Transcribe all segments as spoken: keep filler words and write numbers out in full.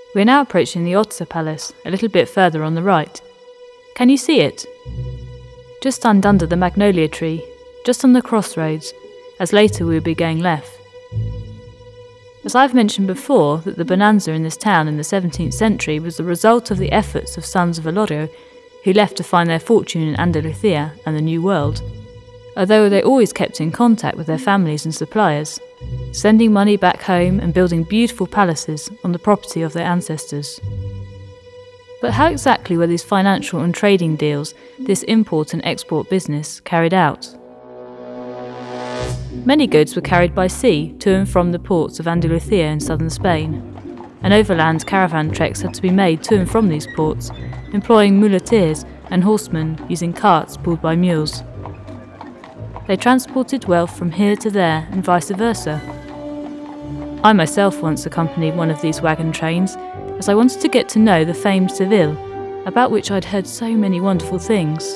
We are now approaching the Otsa Palace, a little bit further on the right. Can you see it? Just tucked under the magnolia tree, just on the crossroads, as later we will be going left. As I've mentioned before that the bonanza in this town in the seventeenth century was the result of the efforts of sons of Olorio who left to find their fortune in Andalusia and the New World, although they always kept in contact with their families and suppliers, sending money back home and building beautiful palaces on the property of their ancestors. But how exactly were these financial and trading deals, this import and export business, carried out? Many goods were carried by sea to and from the ports of Andalusia in southern Spain, and overland caravan treks had to be made to and from these ports, employing muleteers and horsemen using carts pulled by mules. They transported wealth from here to there and vice versa. I myself once accompanied one of these wagon trains, as I wanted to get to know the famed Seville, about which I'd heard so many wonderful things.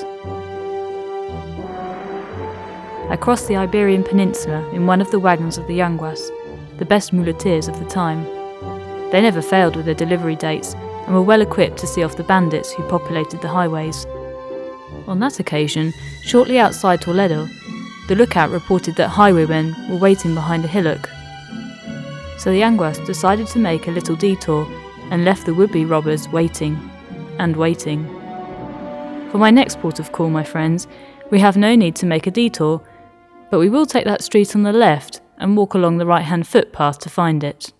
I crossed the Iberian Peninsula in one of the wagons of the Yanguas, the best muleteers of the time. They never failed with their delivery dates and were well equipped to see off the bandits who populated the highways. On that occasion, shortly outside Toledo, the lookout reported that highwaymen were waiting behind a hillock. So the Yanguas decided to make a little detour and left the would-be robbers waiting and waiting. For my next port of call, my friends, we have no need to make a detour, but we will take that street on the left and walk along the right-hand footpath to find it.